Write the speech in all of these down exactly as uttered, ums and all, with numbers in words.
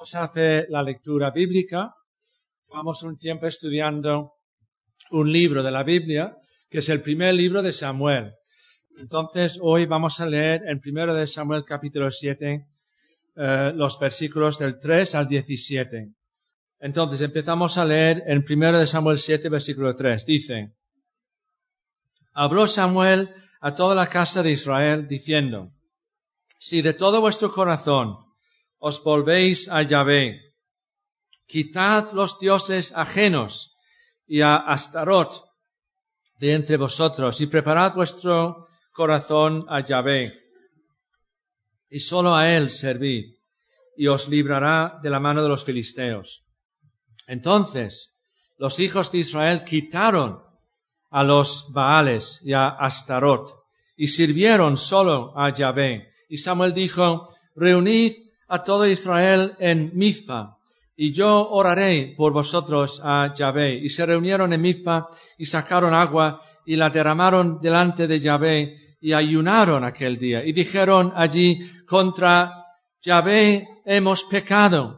Vamos a hacer la lectura bíblica. Vamos un tiempo estudiando un libro de la Biblia, que es el primer libro de Samuel. Entonces, hoy vamos a leer en primero de Samuel capítulo siete, eh, los versículos del tres al diecisiete. Entonces, empezamos a leer en primero de Samuel siete, versículo tres. Dice: Habló Samuel a toda la casa de Israel, diciendo: Si de todo vuestro corazón os volvéis a Yahvé, quitad los dioses ajenos y a Astarot de entre vosotros, y preparad vuestro corazón a Yahvé, y sólo a él servid, y os librará de la mano de los filisteos. Entonces los hijos de Israel quitaron a los Baales y a Astarot, y sirvieron sólo a Yahvé. Y Samuel dijo: Reunid a todo Israel en Mizpa, y yo oraré por vosotros a Yahvé. Y se reunieron en Mizpa, y sacaron agua, y la derramaron delante de Yahvé, y ayunaron aquel día. Y dijeron allí: Contra Yahvé hemos pecado.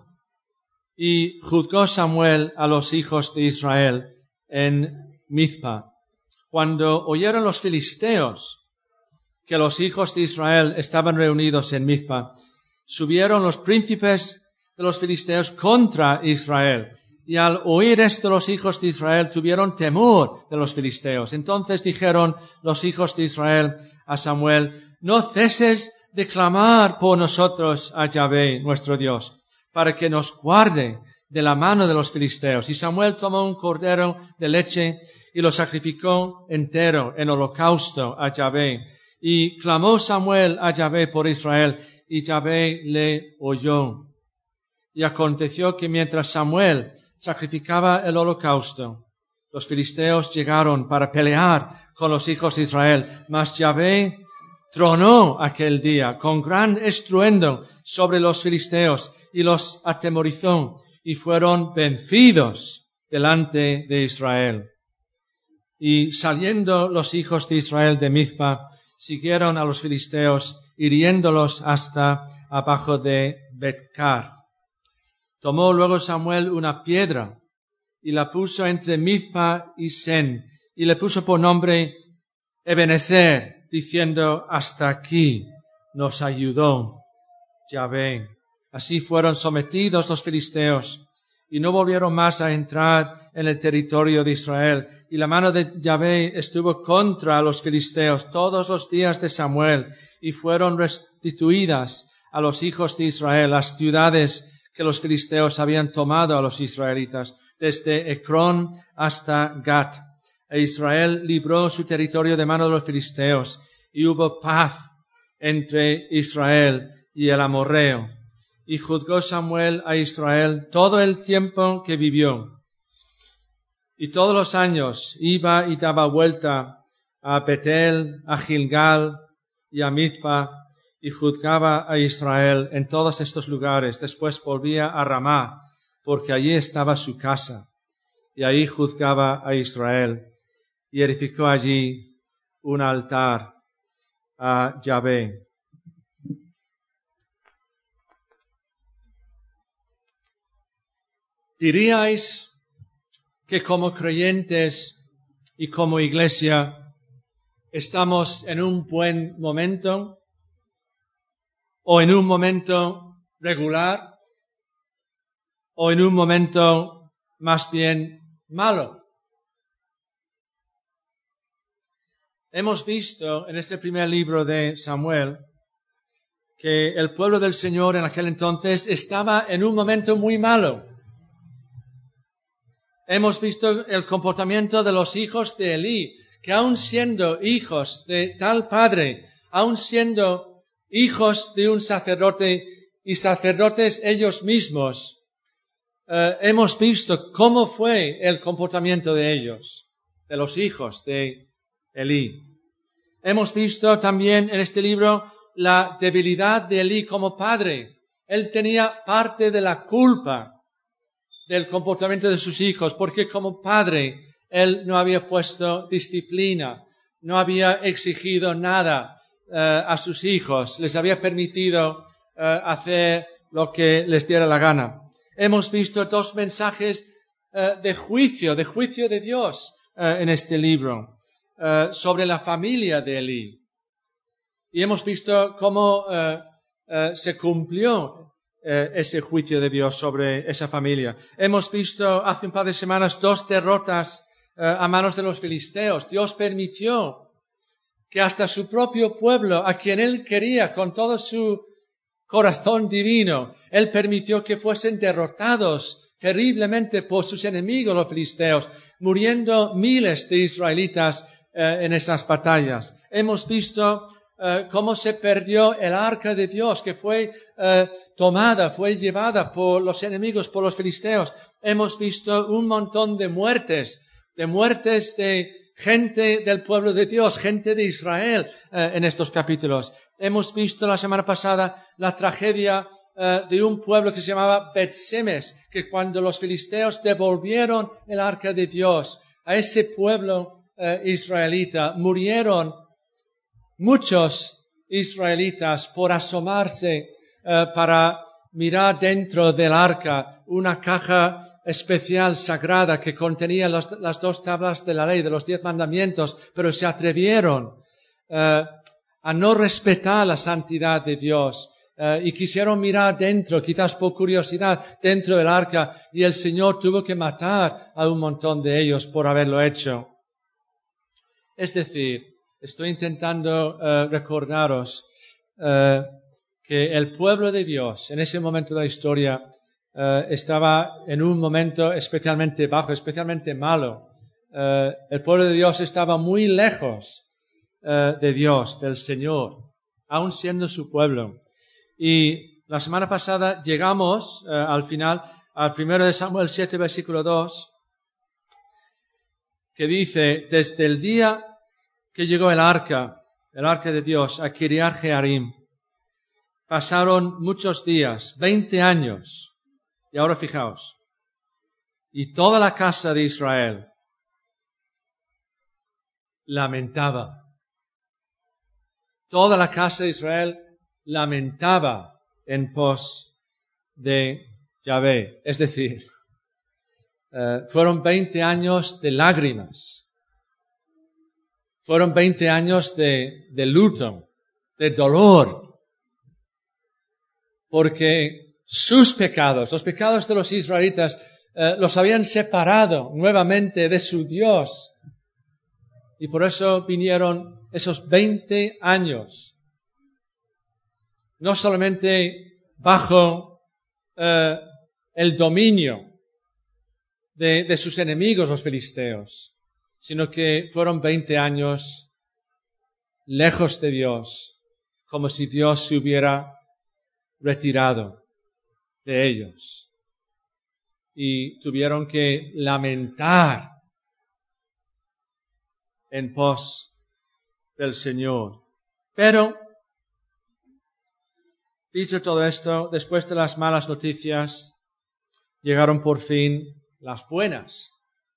Y juzgó Samuel a los hijos de Israel en Mizpa. Cuando oyeron los filisteos que los hijos de Israel estaban reunidos en Mizpa, subieron los príncipes de los filisteos contra Israel. Y al oír esto, los hijos de Israel tuvieron temor de los filisteos. Entonces dijeron los hijos de Israel a Samuel: No ceses de clamar por nosotros a Yahvé, nuestro Dios, para que nos guarde de la mano de los filisteos. Y Samuel tomó un cordero de leche y lo sacrificó entero en holocausto a Yahvé. Y clamó Samuel a Yahvé por Israel, y Yahvé le oyó. Y aconteció que mientras Samuel sacrificaba el holocausto, los filisteos llegaron para pelear con los hijos de Israel. Mas Yahvé tronó aquel día con gran estruendo sobre los filisteos y los atemorizó, y fueron vencidos delante de Israel. Y saliendo los hijos de Israel de Mizpa, siguieron a los filisteos, hiriéndolos hasta abajo de Betcar. Tomó luego Samuel una piedra y la puso entre Mizpa y Sen, y le puso por nombre Ebenezer, diciendo: Hasta aquí nos ayudó Yahvé. Así fueron sometidos los filisteos, y no volvieron más a entrar en el territorio de Israel. Y la mano de Yahvé estuvo contra los filisteos todos los días de Samuel, y fueron restituidas a los hijos de Israel las ciudades que los filisteos habían tomado a los israelitas, desde Ecrón hasta Gat. E Israel libró su territorio de mano de los filisteos, y hubo paz entre Israel y el amorreo. Y juzgó Samuel a Israel todo el tiempo que vivió. Y todos los años iba y daba vuelta a Betel, a Gilgal y a Mizpa, y juzgaba a Israel en todos estos lugares. Después volvía a Ramá, porque allí estaba su casa, y ahí juzgaba a Israel, y edificó allí un altar a Yahvé. ¿Diríais que como creyentes y como iglesia estamos en un buen momento o en un momento regular o en un momento más bien malo? Hemos visto en este primer libro de Samuel que el pueblo del Señor en aquel entonces estaba en un momento muy malo. Hemos visto el comportamiento de los hijos de Elí, que aun siendo hijos de tal padre, aun siendo hijos de un sacerdote y sacerdotes ellos mismos, eh, hemos visto cómo fue el comportamiento de ellos, de los hijos de Elí. Hemos visto también en este libro la debilidad de Elí como padre. Él tenía parte de la culpa del comportamiento de sus hijos, porque como padre él no había puesto disciplina, no había exigido nada uh, a sus hijos, les había permitido uh, hacer lo que les diera la gana. Hemos visto dos mensajes uh, de juicio, de juicio de Dios uh, en este libro, uh, sobre la familia de Elí. Y hemos visto cómo uh, uh, se cumplió uh, ese juicio de Dios sobre esa familia. Hemos visto hace un par de semanas dos derrotas uh, a manos de los filisteos. Dios permitió que hasta su propio pueblo, a quien Él quería con todo su corazón divino, Él permitió que fuesen derrotados terriblemente por sus enemigos los filisteos, muriendo miles de israelitas eh, en esas batallas. Hemos visto eh, cómo se perdió el arca de Dios, que fue eh, tomada, fue llevada por los enemigos, por los filisteos. Hemos visto un montón de muertes, de muertes de gente del pueblo de Dios, gente de Israel eh, en estos capítulos. Hemos visto la semana pasada la tragedia eh, de un pueblo que se llamaba Bet-Semes, que cuando los filisteos devolvieron el arca de Dios a ese pueblo eh, israelita, murieron muchos israelitas por asomarse eh, para mirar dentro del arca una caja especial, sagrada, que contenía los, las dos tablas de la ley, de los diez mandamientos, pero se atrevieron eh, a no respetar la santidad de Dios eh, y quisieron mirar dentro, quizás por curiosidad, dentro del arca, y el Señor tuvo que matar a un montón de ellos por haberlo hecho. Es decir, estoy intentando eh, recordaros eh, que el pueblo de Dios en ese momento de la historia Uh, estaba en un momento especialmente bajo, especialmente malo. Uh, el pueblo de Dios estaba muy lejos uh, de Dios, del Señor, aun siendo su pueblo. Y la semana pasada llegamos uh, al final, al primero de Samuel siete, versículo dos, que dice, desde el día que llegó el arca, el arca de Dios, a Kiriat Jearim, pasaron muchos días, veinte años. Y ahora fijaos, y toda la casa de Israel lamentaba. Toda la casa de Israel lamentaba en pos de Yahvé. Es decir, eh, fueron veinte años de lágrimas. Fueron veinte años de, de luto, de dolor. Porque sus pecados, los pecados de los israelitas, eh, los habían separado nuevamente de su Dios. Y por eso vinieron esos veinte años. No solamente bajo eh, el dominio de, de sus enemigos, los filisteos, sino que fueron veinte años lejos de Dios, como si Dios se hubiera retirado de ellos, y tuvieron que lamentar en pos del Señor. Pero, dicho todo esto, después de las malas noticias, llegaron por fin las buenas.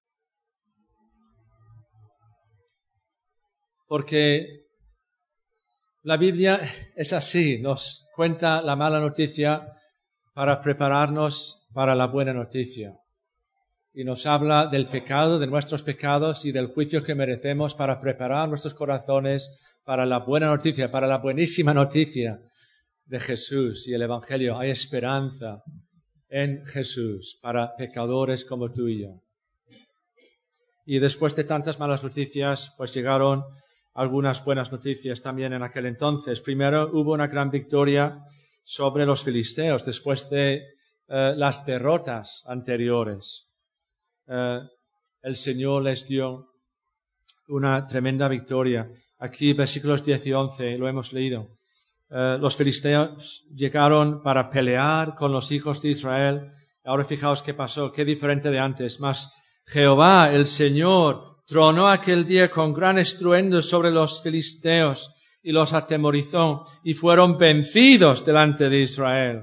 Porque la Biblia es así, nos cuenta la mala noticia para prepararnos para la buena noticia. Y nos habla del pecado, de nuestros pecados y del juicio que merecemos para preparar nuestros corazones para la buena noticia, para la buenísima noticia de Jesús y el Evangelio. Hay esperanza en Jesús para pecadores como tú y yo. Y después de tantas malas noticias, pues llegaron algunas buenas noticias también en aquel entonces. Primero hubo una gran victoria sobre los filisteos después de uh, las derrotas anteriores. Uh, el Señor les dio una tremenda victoria. Aquí versículos diez y once lo hemos leído. Uh, los filisteos llegaron para pelear con los hijos de Israel. Ahora fijaos qué pasó, qué diferente de antes. Mas Jehová, el Señor, tronó aquel día con gran estruendo sobre los filisteos y los atemorizó, y fueron vencidos delante de Israel.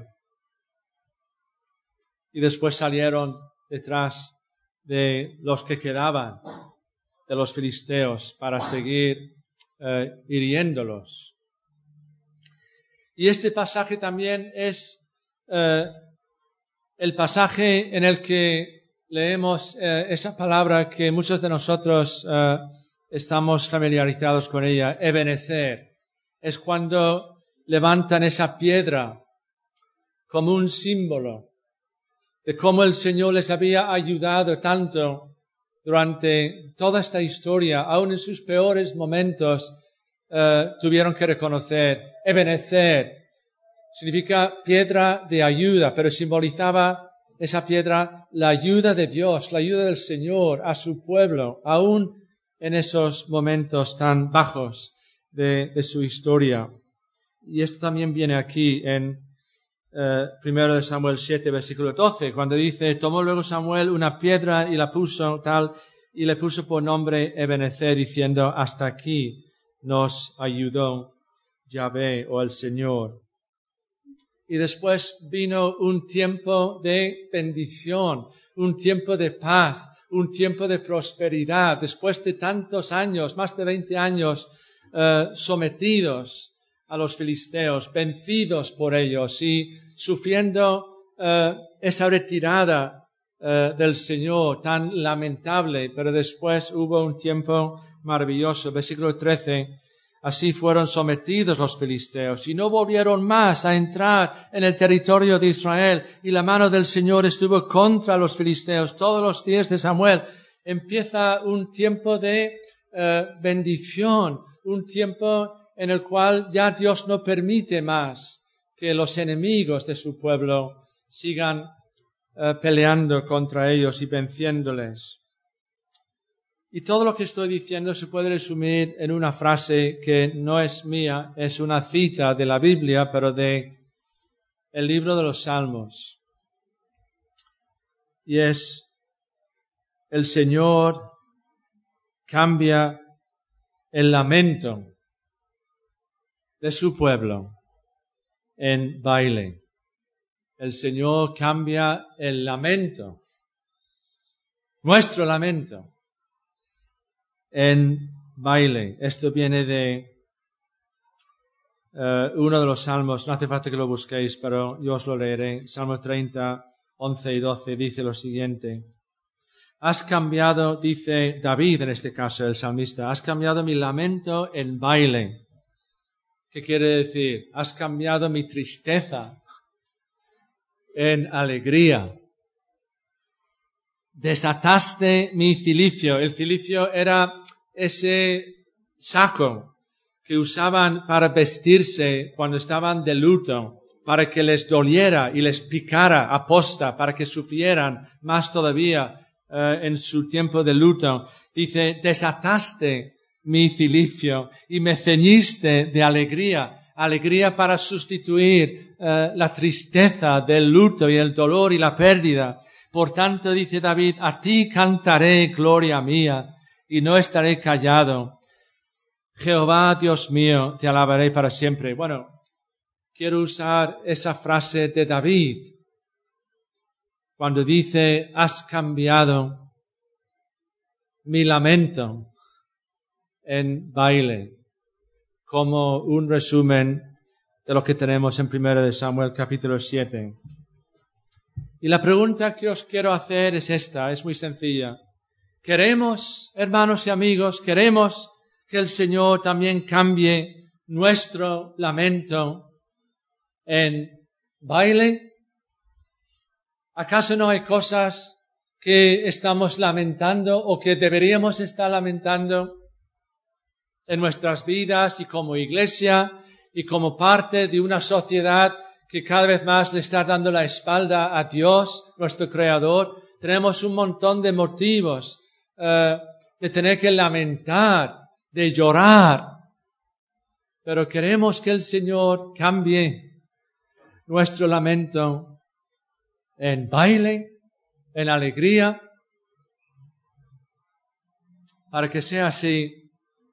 Y después salieron detrás de los que quedaban, de los filisteos, para seguir eh, hiriéndolos. Y este pasaje también es eh, el pasaje en el que leemos eh, esa palabra que muchos de nosotros eh, estamos familiarizados con ella, Ebenezer, es cuando levantan esa piedra como un símbolo de cómo el Señor les había ayudado tanto durante toda esta historia, aun en sus peores momentos, eh, tuvieron que reconocer, Ebenezer significa piedra de ayuda, pero simbolizaba esa piedra la ayuda de Dios, la ayuda del Señor a su pueblo, aun en esos momentos tan bajos de, de su historia. Y esto también viene aquí en eh, primero de Samuel siete, versículo doce, cuando dice, tomó luego Samuel una piedra y la puso tal, y le puso por nombre Ebenezer, diciendo, hasta aquí nos ayudó Yahvé o el Señor. Y después vino un tiempo de bendición, un tiempo de paz, un tiempo de prosperidad, después de tantos años, más de veinte años, eh, sometidos a los filisteos, vencidos por ellos y sufriendo eh, esa retirada eh, del Señor tan lamentable, pero después hubo un tiempo maravilloso. Versículo trece. Así fueron sometidos los filisteos y no volvieron más a entrar en el territorio de Israel, y la mano del Señor estuvo contra los filisteos todos los días de Samuel. Empieza un tiempo de eh, bendición, un tiempo en el cual ya Dios no permite más que los enemigos de su pueblo sigan eh, peleando contra ellos y venciéndoles. Y todo lo que estoy diciendo se puede resumir en una frase que no es mía, es una cita de la Biblia, pero de el libro de los Salmos. Y es, el Señor cambia el lamento de su pueblo en baile. El Señor cambia el lamento, nuestro lamento, en baile. Esto viene de uh, uno de los salmos, no hace falta que lo busquéis, pero yo os lo leeré. Salmo treinta, once y doce dice lo siguiente. Has cambiado, dice David en este caso, el salmista, has cambiado mi lamento en baile. ¿Qué quiere decir? Has cambiado mi tristeza en alegría. Desataste mi cilicio. El cilicio era ese saco que usaban para vestirse cuando estaban de luto, para que les doliera y les picara aposta, para que sufrieran más todavía eh, en su tiempo de luto. Dice, desataste mi cilicio y me ceñiste de alegría, alegría para sustituir eh, la tristeza del luto y el dolor y la pérdida. Por tanto, dice David, a ti cantaré, gloria mía, y no estaré callado. Jehová, Dios mío, te alabaré para siempre. Bueno, quiero usar esa frase de David, cuando dice, has cambiado mi lamento en baile, como un resumen de lo que tenemos en primero de Samuel capítulo siete. Y la pregunta que os quiero hacer es esta, es muy sencilla. ¿Queremos, hermanos y amigos, queremos que el Señor también cambie nuestro lamento en baile? ¿Acaso no hay cosas que estamos lamentando o que deberíamos estar lamentando en nuestras vidas y como iglesia y como parte de una sociedad que cada vez más le está dando la espalda a Dios, nuestro Creador? Tenemos un montón de motivos uh, de tener que lamentar, de llorar, pero queremos que el Señor cambie nuestro lamento en baile, en alegría, para que sea así.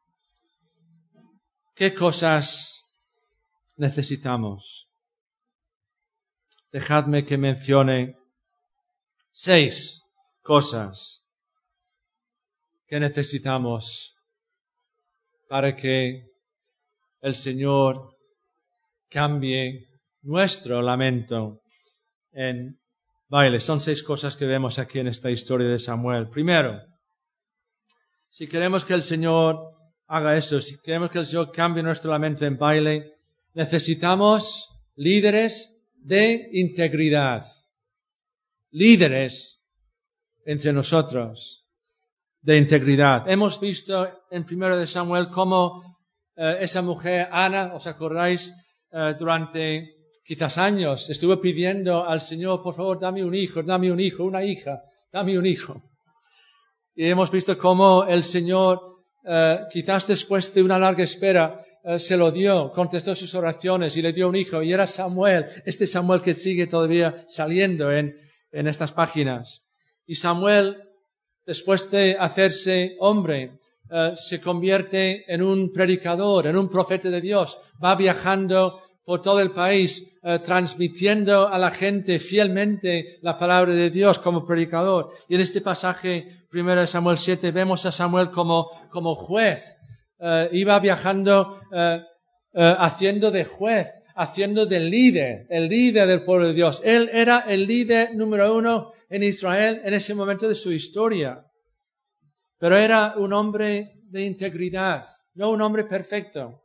¿Qué cosas necesitamos? Dejadme que mencione seis cosas que necesitamos para que el Señor cambie nuestro lamento en baile. Son seis cosas que vemos aquí en esta historia de Samuel. Primero, si queremos que el Señor haga eso, si queremos que el Señor cambie nuestro lamento en baile, necesitamos líderes de integridad. Líderes entre nosotros de integridad. Hemos visto en primero de Samuel cómo eh, esa mujer, Ana, ¿os acordáis? Eh, durante quizás años estuvo pidiendo al Señor, por favor, dame un hijo, dame un hijo, una hija, dame un hijo. Y hemos visto cómo el Señor, eh, quizás después de una larga espera, eh, se lo dio, contestó sus oraciones y le dio un hijo. Y era Samuel, este Samuel que sigue todavía saliendo en, en estas páginas. Y Samuel, después de hacerse hombre, eh, se convierte en un predicador, en un profeta de Dios. Va viajando por todo el país, eh, transmitiendo a la gente fielmente la palabra de Dios como predicador. Y en este pasaje, primero de Samuel siete, vemos a Samuel como, como juez. Eh, iba viajando, eh, eh, haciendo de juez, haciendo de líder, el líder del pueblo de Dios. Él era el líder número uno en Israel en ese momento de su historia. Pero era un hombre de integridad, no un hombre perfecto.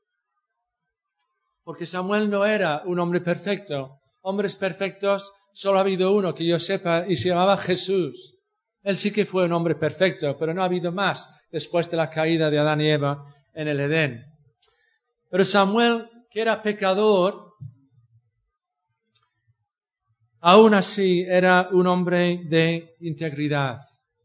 Porque Samuel no era un hombre perfecto. Hombres perfectos solo ha habido uno que yo sepa y se llamaba Jesús. Él sí que fue un hombre perfecto, pero no ha habido más después de la caída de Adán y Eva en el Edén. Pero Samuel, que era pecador, aún así era un hombre de integridad.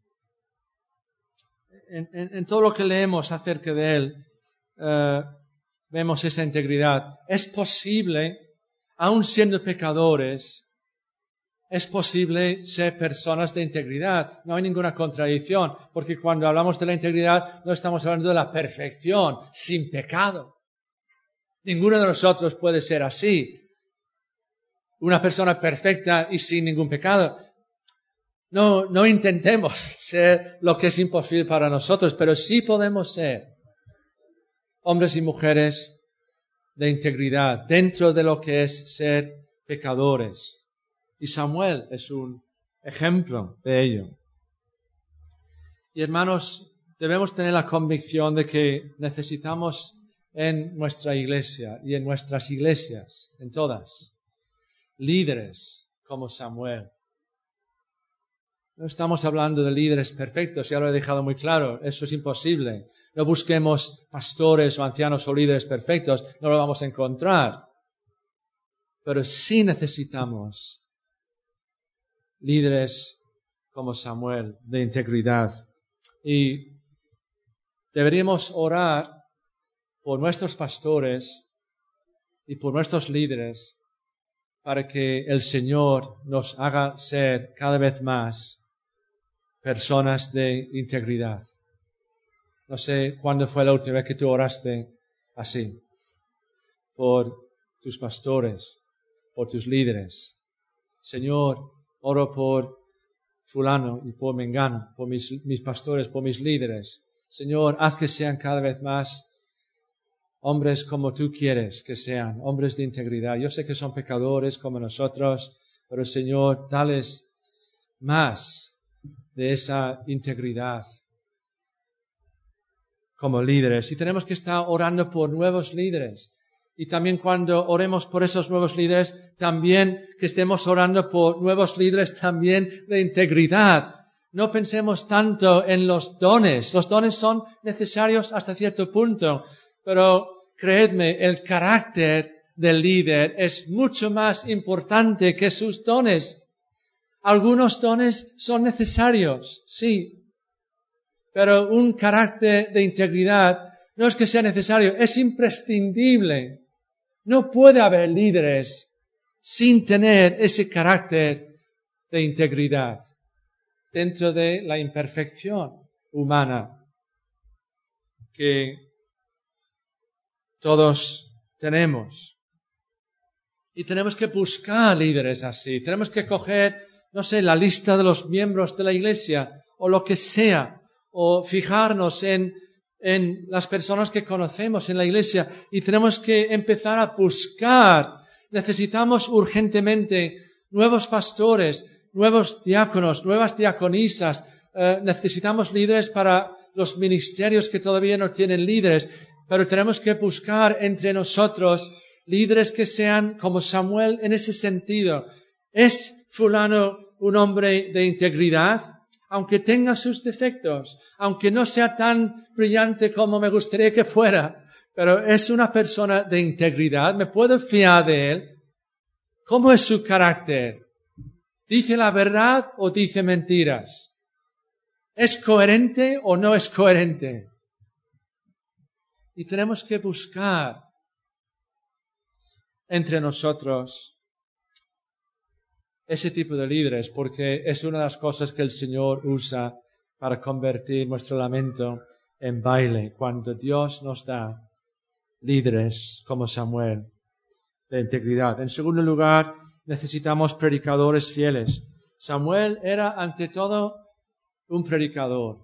En, en, en todo lo que leemos acerca de él, uh, vemos esa integridad. Es posible, aun siendo pecadores, es posible ser personas de integridad. No hay ninguna contradicción, porque cuando hablamos de la integridad no estamos hablando de la perfección, sin pecado. Ninguno de nosotros puede ser así. Una persona perfecta y sin ningún pecado. No, no intentemos ser lo que es imposible para nosotros, pero sí podemos ser hombres y mujeres de integridad dentro de lo que es ser pecadores. Y Samuel es un ejemplo de ello. Y hermanos, debemos tener la convicción de que necesitamos en nuestra iglesia y en nuestras iglesias, en todas, líderes como Samuel. No estamos hablando de líderes perfectos, ya lo he dejado muy claro, eso es imposible. No busquemos pastores o ancianos o líderes perfectos, no lo vamos a encontrar. Pero sí necesitamos líderes como Samuel, de integridad. Y deberíamos orar por nuestros pastores y por nuestros líderes para que el Señor nos haga ser cada vez más personas de integridad. No sé cuándo fue la última vez que tú oraste así, por tus pastores, por tus líderes. Señor, oro por fulano y por mengano, por mis, mis pastores, por mis líderes. Señor, haz que sean cada vez más hombres como tú quieres que sean, hombres de integridad. Yo sé que son pecadores como nosotros, pero Señor, dales más de esa integridad como líderes. Y tenemos que estar orando por nuevos líderes. Y también cuando oremos por esos nuevos líderes, también que estemos orando por nuevos líderes también de integridad. No pensemos tanto en los dones. Los dones son necesarios hasta cierto punto, pero creedme, el carácter del líder es mucho más importante que sus dones. Algunos dones son necesarios, sí, pero un carácter de integridad no es que sea necesario, es imprescindible. No puede haber líderes sin tener ese carácter de integridad dentro de la imperfección humana que todos tenemos. Y tenemos que buscar líderes así. Tenemos que coger, no sé, la lista de los miembros de la iglesia o lo que sea, o fijarnos en, en las personas que conocemos en la iglesia y tenemos que empezar a buscar. Necesitamos urgentemente nuevos pastores, nuevos diáconos, nuevas diaconisas. Eh, necesitamos líderes para los ministerios que todavía no tienen líderes, pero tenemos que buscar entre nosotros líderes que sean como Samuel en ese sentido. ¿Es fulano un hombre de integridad? Aunque tenga sus defectos, aunque no sea tan brillante como me gustaría que fuera, pero es una persona de integridad, ¿me puedo fiar de él? ¿Cómo es su carácter? ¿Dice la verdad o dice mentiras? ¿Es coherente o no es coherente? Y tenemos que buscar entre nosotros ese tipo de líderes, porque es una de las cosas que el Señor usa para convertir nuestro lamento en baile, cuando Dios nos da líderes como Samuel de integridad. En segundo lugar, necesitamos predicadores fieles. Samuel era ante todo un predicador.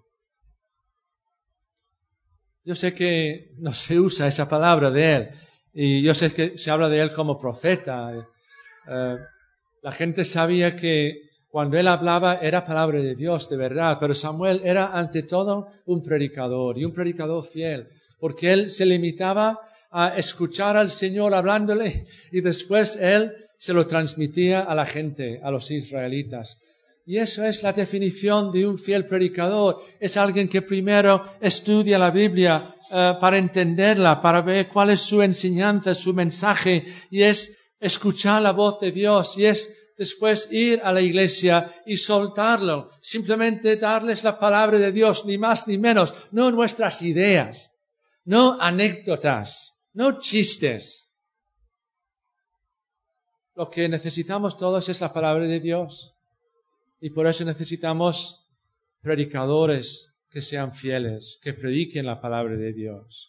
Yo sé que no se usa esa palabra de él, y yo sé que se habla de él como profeta. Uh, La gente sabía que cuando él hablaba era palabra de Dios, de verdad, pero Samuel era ante todo un predicador y un predicador fiel, porque él se limitaba a escuchar al Señor hablándole y después él se lo transmitía a la gente, a los israelitas. Y eso es la definición de un fiel predicador. Es alguien que primero estudia la Biblia uh, para entenderla, para ver cuál es su enseñanza, su mensaje, y es escuchar la voz de Dios, y es después ir a la iglesia y soltarlo, simplemente darles la palabra de Dios, ni más ni menos, no nuestras ideas, no anécdotas, no chistes. Lo que necesitamos todos es la palabra de Dios, y por eso necesitamos predicadores que sean fieles, que prediquen la palabra de Dios.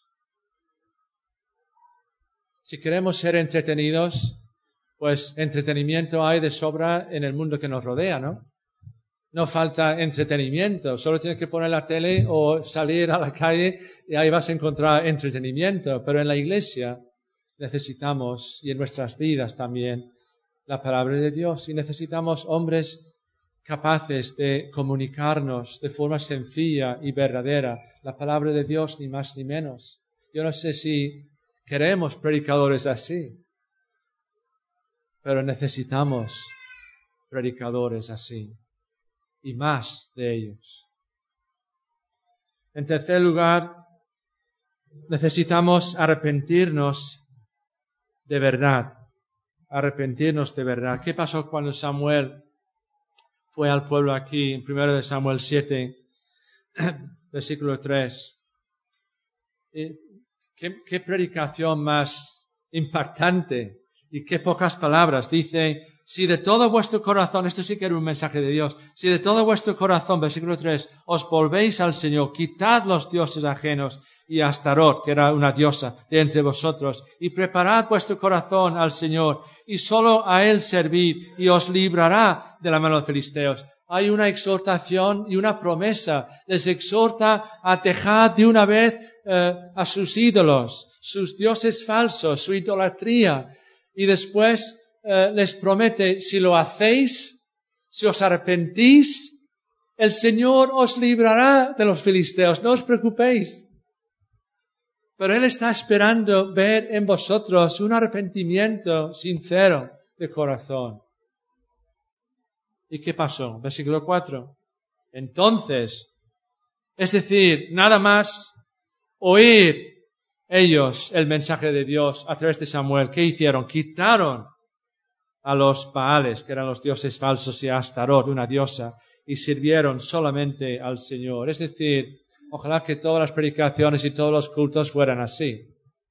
Si queremos ser entretenidos, pues entretenimiento hay de sobra en el mundo que nos rodea, ¿no? No falta entretenimiento, solo tienes que poner la tele o salir a la calle y ahí vas a encontrar entretenimiento. Pero en la iglesia necesitamos, y en nuestras vidas también, la palabra de Dios, y necesitamos hombres capaces de comunicarnos de forma sencilla y verdadera la palabra de Dios, ni más ni menos. Yo no sé si queremos predicadores así, pero necesitamos predicadores así y más de ellos. En tercer lugar, necesitamos arrepentirnos de verdad, arrepentirnos de verdad. ¿Qué pasó cuando Samuel fue al pueblo aquí, en primero de Samuel siete, versículo tres? ¿Qué, qué predicación más impactante y qué pocas palabras. Dice, si de todo vuestro corazón, esto sí que era un mensaje de Dios, si de todo vuestro corazón, versículo tres, os volvéis al Señor, quitad los dioses ajenos y a Astarot, que era una diosa de entre vosotros, y preparad vuestro corazón al Señor, y solo a Él servid, y os librará de la mano de los filisteos. Hay una exhortación y una promesa. Les exhorta a dejar de una vez eh, a sus ídolos, sus dioses falsos, su idolatría. Y después eh, les promete, si lo hacéis, si os arrepentís, el Señor os librará de los filisteos. No os preocupéis. Pero Él está esperando ver en vosotros un arrepentimiento sincero de corazón. ¿Y qué pasó? Versículo cuatro. Entonces, es decir, nada más oír ellos el mensaje de Dios a través de Samuel, ¿qué hicieron? Quitaron a los Baales, que eran los dioses falsos, y a Astarot, una diosa, y sirvieron solamente al Señor. Es decir, ojalá que todas las predicaciones y todos los cultos fueran así.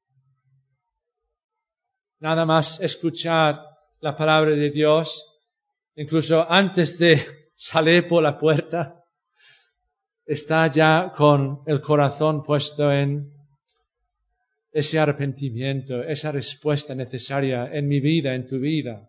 Nada más escuchar la palabra de Dios, incluso antes de salir por la puerta, está ya con el corazón puesto en ese arrepentimiento, esa respuesta necesaria en mi vida, en tu vida.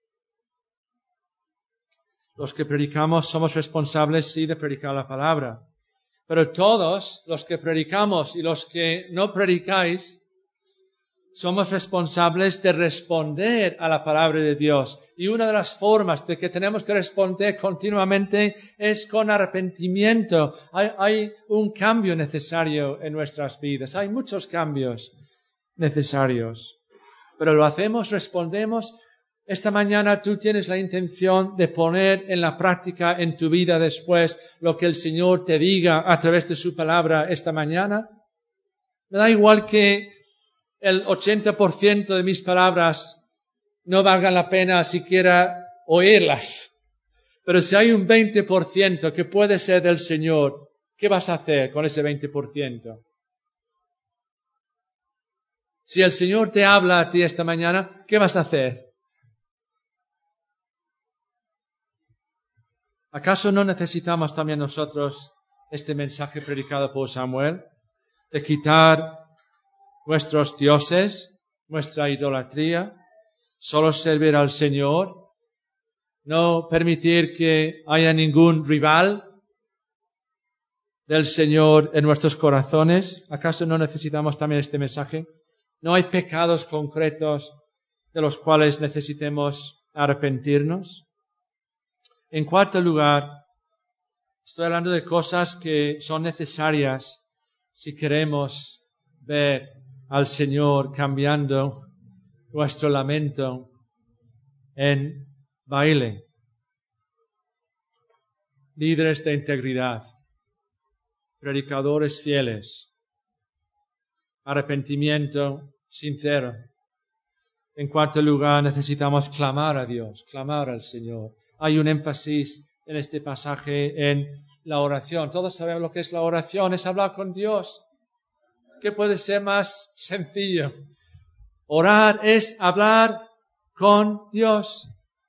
Los que predicamos somos responsables, sí, de predicar la palabra. Pero todos los que predicamos y los que no predicáis, somos responsables de responder a la palabra de Dios. Y una de las formas de que tenemos que responder continuamente es con arrepentimiento. Hay, hay un cambio necesario en nuestras vidas. Hay muchos cambios necesarios. Pero lo hacemos, respondemos. Esta mañana tú tienes la intención de poner en la práctica en tu vida después lo que el Señor te diga a través de su palabra esta mañana. Me da igual que el ochenta por ciento de mis palabras no valgan la pena siquiera oírlas. Pero si hay un veinte por ciento que puede ser del Señor, ¿qué vas a hacer con ese veinte por ciento? Si el Señor te habla a ti esta mañana, ¿qué vas a hacer? ¿Acaso no necesitamos también nosotros este mensaje predicado por Samuel de quitar nuestros dioses, nuestra idolatría, solo servir al Señor, no permitir que haya ningún rival del Señor en nuestros corazones? ¿Acaso no necesitamos también este mensaje? ¿No hay pecados concretos de los cuales necesitemos arrepentirnos? En cuarto lugar, estoy hablando de cosas que son necesarias si queremos ver al Señor cambiando nuestro lamento en baile. Líderes de integridad, predicadores fieles, arrepentimiento sincero. En cuarto lugar, necesitamos clamar a Dios, clamar al Señor. Hay un énfasis en este pasaje en la oración. Todos sabemos lo que es la oración, es hablar con Dios. ¿Qué puede ser más sencillo? Orar es hablar con Dios.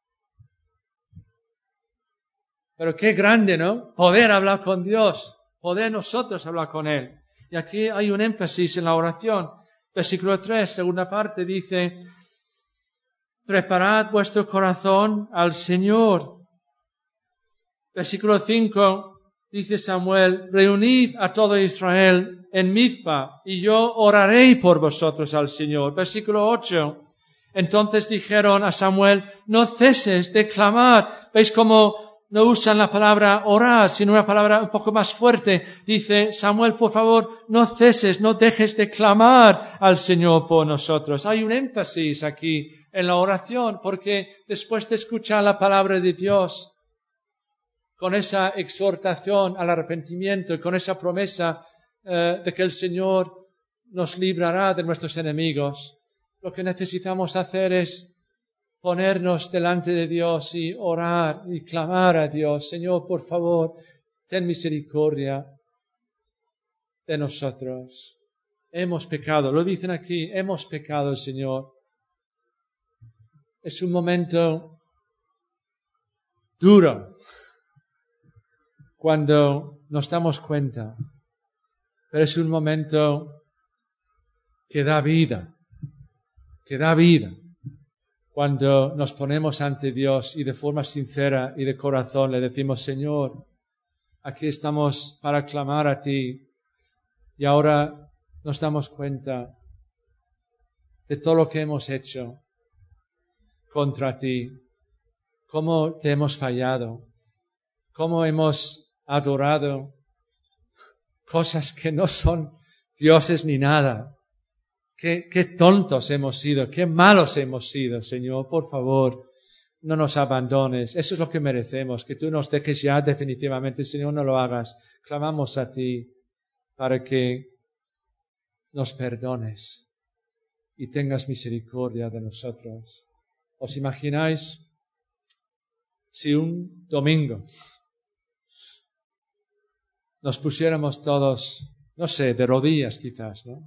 Pero qué grande, ¿no? Poder hablar con Dios, poder nosotros hablar con Él. Y aquí hay un énfasis en la oración. Versículo tres, segunda parte, dice: preparad vuestro corazón al Señor. Versículo cinco, dice Samuel: reunid a todo Israel en Mizpa, y yo oraré por vosotros al Señor. Versículo ocho, entonces dijeron a Samuel: no ceses de clamar. ¿Veis cómo no usan la palabra orar, sino una palabra un poco más fuerte? Dice Samuel: por favor, no ceses, no dejes de clamar al Señor por nosotros. Hay un énfasis aquí en la oración, porque después de escuchar la palabra de Dios, con esa exhortación al arrepentimiento y con esa promesa eh, de que el Señor nos librará de nuestros enemigos, lo que necesitamos hacer es ponernos delante de Dios y orar y clamar a Dios: Señor, por favor, ten misericordia de nosotros. Hemos pecado, lo dicen aquí, hemos pecado, Señor. Es un momento duro cuando nos damos cuenta, pero es un momento que da vida, que da vida, cuando nos ponemos ante Dios y de forma sincera y de corazón le decimos: Señor, aquí estamos para clamar a ti, y ahora nos damos cuenta de todo lo que hemos hecho contra ti, cómo te hemos fallado, cómo hemos adorado cosas que no son dioses ni nada. Qué, qué tontos hemos sido, qué malos hemos sido, Señor. Por favor, no nos abandones. Eso es lo que merecemos, que tú nos dejes ya definitivamente. Señor, no lo hagas. Clamamos a ti para que nos perdones y tengas misericordia de nosotros. ¿Os imagináis si un domingo nos pusiéramos todos, no sé, de rodillas quizás, ¿no?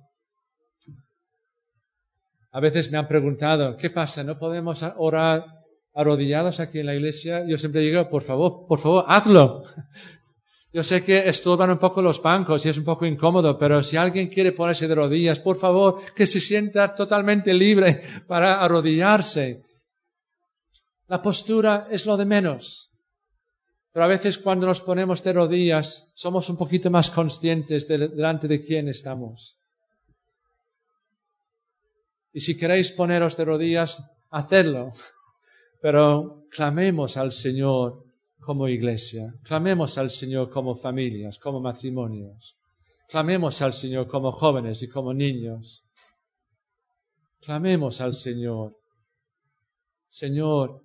A veces me han preguntado: ¿qué pasa? ¿No podemos orar arrodillados aquí en la iglesia? Yo siempre digo: por favor, por favor, hazlo. Yo sé que estorban un poco los bancos y es un poco incómodo, pero si alguien quiere ponerse de rodillas, por favor, que se sienta totalmente libre para arrodillarse. La postura es lo de menos. Pero a veces cuando nos ponemos de rodillas, somos un poquito más conscientes de delante de quién estamos. Y si queréis poneros de rodillas, hacedlo. Pero clamemos al Señor como iglesia. Clamemos al Señor como familias, como matrimonios. Clamemos al Señor como jóvenes y como niños. Clamemos al Señor. Señor,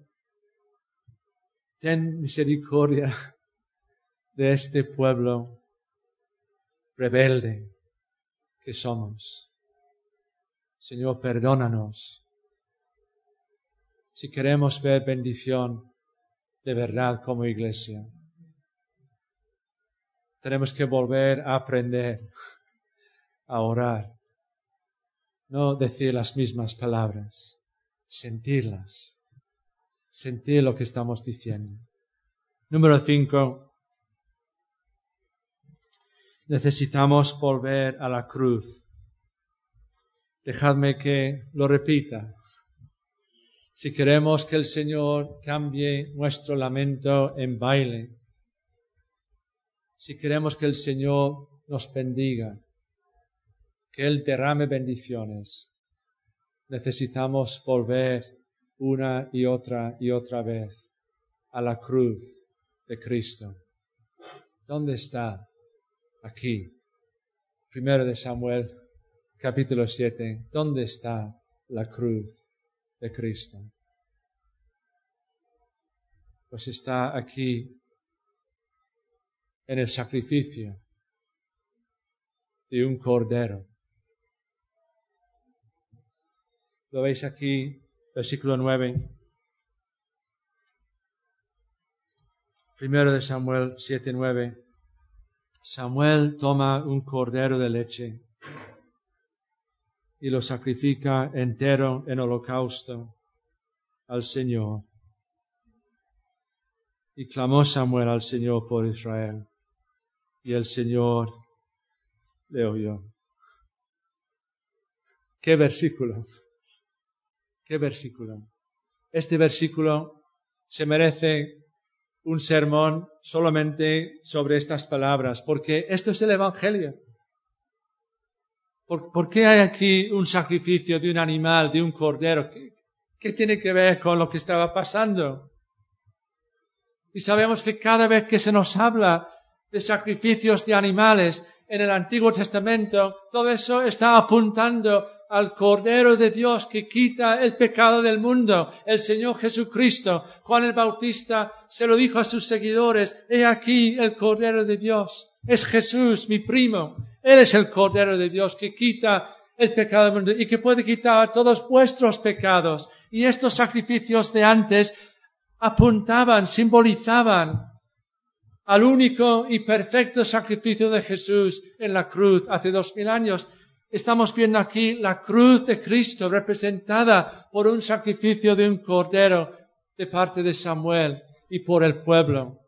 ten misericordia de este pueblo rebelde que somos. Señor, perdónanos. Si queremos ver bendición de verdad como iglesia, tenemos que volver a aprender a orar. No decir las mismas palabras, sentirlas, sentir lo que estamos diciendo. Número cinco. Necesitamos volver a la cruz. Dejadme que lo repita. Si queremos que el Señor cambie nuestro lamento en baile, si queremos que el Señor nos bendiga, que Él derrame bendiciones, necesitamos volver una y otra y otra vez a la cruz de Cristo. ¿Dónde está? Aquí. Primero de Samuel, capítulo siete. ¿Dónde está la cruz de Cristo? Pues está aquí en el sacrificio de un cordero. ¿Lo veis aquí? Versículo nueve. Primero de Samuel siete, nueve. Samuel toma un cordero de leche y lo sacrifica entero en holocausto al Señor. Y clamó Samuel al Señor por Israel, y el Señor le oyó. ¿Qué versículo? ¿Qué versículo? Este versículo se merece un sermón solamente sobre estas palabras, porque esto es el Evangelio. ¿Por, ¿por qué hay aquí un sacrificio de un animal, de un cordero? ¿Qué, qué tiene que ver con lo que estaba pasando? Y sabemos que cada vez que se nos habla de sacrificios de animales en el Antiguo Testamento, todo eso está apuntando al Cordero de Dios que quita el pecado del mundo, el Señor Jesucristo. Juan el Bautista se lo dijo a sus seguidores: he aquí el Cordero de Dios. Es Jesús, mi primo. Él es el Cordero de Dios que quita el pecado del mundo y que puede quitar todos vuestros pecados. Y estos sacrificios de antes apuntaban, simbolizaban al único y perfecto sacrificio de Jesús en la cruz hace dos mil años. Estamos viendo aquí la cruz de Cristo representada por un sacrificio de un cordero de parte de Samuel y por el pueblo.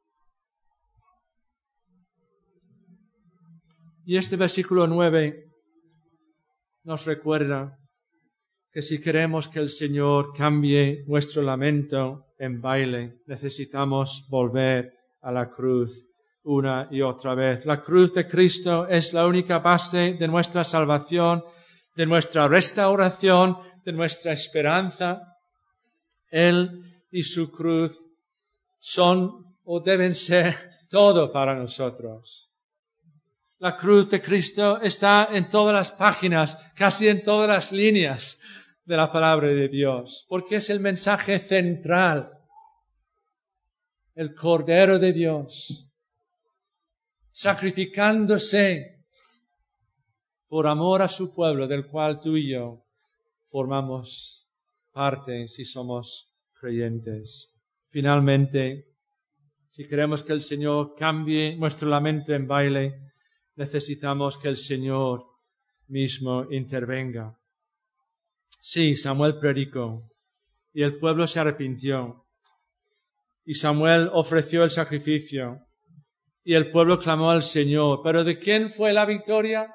Y este versículo nueve nos recuerda que si queremos que el Señor cambie nuestro lamento en baile, necesitamos volver a la cruz una y otra vez. La cruz de Cristo es la única base de nuestra salvación, de nuestra restauración, de nuestra esperanza. Él y su cruz son o deben ser todo para nosotros. La cruz de Cristo está en todas las páginas, casi en todas las líneas de la palabra de Dios, porque es el mensaje central. El Cordero de Dios sacrificándose por amor a su pueblo, del cual tú y yo formamos parte si somos creyentes. Finalmente, si queremos que el Señor cambie nuestro lamento en baile, necesitamos que el Señor mismo intervenga. Sí, Samuel predicó y el pueblo se arrepintió. Y Samuel ofreció el sacrificio y el pueblo clamó al Señor. ¿Pero de quién fue la victoria?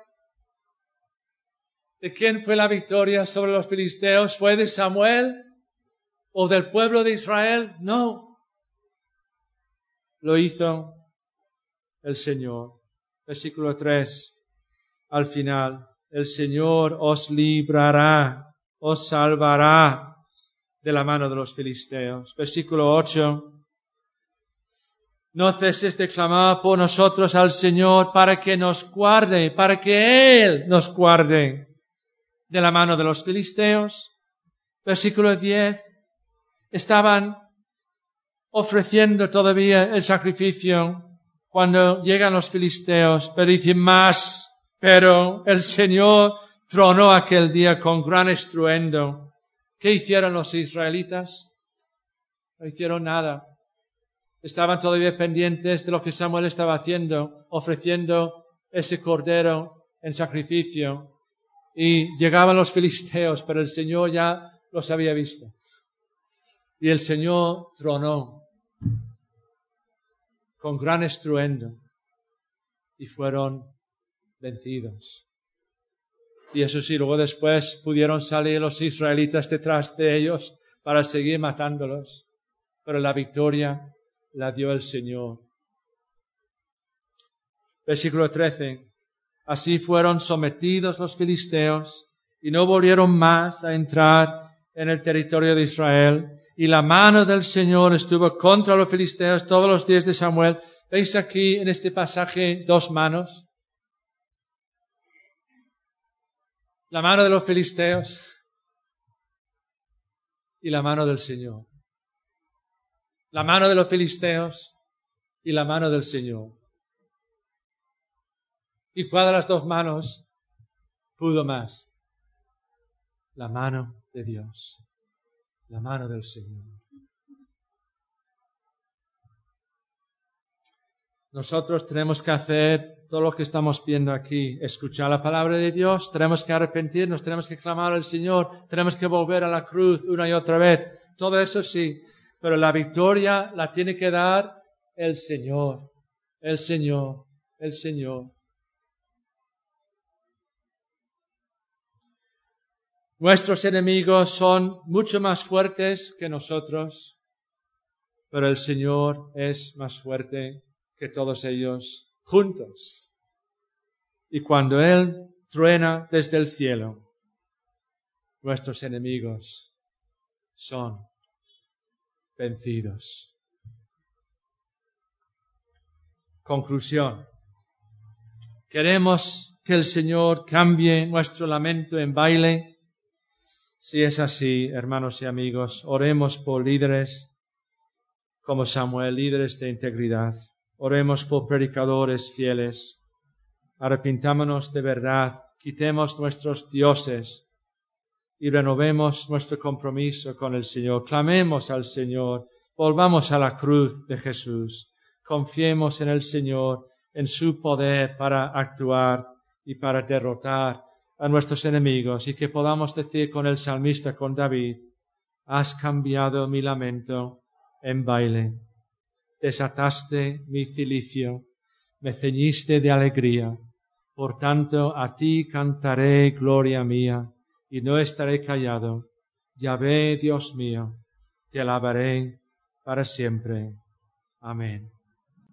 ¿De quién fue la victoria sobre los filisteos? ¿Fue de Samuel o del pueblo de Israel? No. Lo hizo el Señor. Versículo tres. Al final, el Señor os librará os salvará de la mano de los filisteos. Versículo ocho. No ceses de clamar por nosotros al Señor para que nos guarde, para que Él nos guarde de la mano de los filisteos. Versículo diez. Estaban ofreciendo todavía el sacrificio cuando llegan los filisteos, pero dicen más, pero el Señor tronó aquel día con gran estruendo. ¿Qué hicieron los israelitas? No hicieron nada. Estaban todavía pendientes de lo que Samuel estaba haciendo, ofreciendo ese cordero en sacrificio. Y llegaban los filisteos, pero el Señor ya los había visto. Y el Señor tronó con gran estruendo y fueron vencidos. Y eso sí, luego después pudieron salir los israelitas detrás de ellos para seguir matándolos. Pero la victoria la dio el Señor. Versículo trece. Así fueron sometidos los filisteos y no volvieron más a entrar en el territorio de Israel. Y la mano del Señor estuvo contra los filisteos todos los días de Samuel. ¿Veis aquí en este pasaje dos manos? La mano de los filisteos y la mano del Señor. La mano de los filisteos y la mano del Señor. ¿Y cuál de las dos manos pudo más? La mano de Dios. La mano del Señor. Nosotros tenemos que hacer todo lo que estamos viendo aquí. Escuchar la palabra de Dios. Tenemos que arrepentirnos. Tenemos que clamar al Señor. Tenemos que volver a la cruz una y otra vez. Todo eso sí. Pero la victoria la tiene que dar el Señor. El Señor. El Señor. Nuestros enemigos son mucho más fuertes que nosotros, pero el Señor es más fuerte que todos ellos juntos. Y cuando Él truena desde el cielo, nuestros enemigos son vencidos. Conclusión. ¿Queremos que el Señor cambie nuestro lamento en baile? Si es así, hermanos y amigos, oremos por líderes como Samuel, líderes de integridad. Oremos por predicadores fieles. Arrepintámonos de verdad, quitemos nuestros dioses y renovemos nuestro compromiso con el Señor. Clamemos al Señor, volvamos a la cruz de Jesús. Confiemos en el Señor, en su poder para actuar y para derrotar a nuestros enemigos, y que podamos decir con el salmista, con David: has cambiado mi lamento en baile, desataste mi cilicio, me ceñiste de alegría, por tanto a ti cantaré, gloria mía, y no estaré callado. Yahvé, Dios mío, te alabaré para siempre. Amén.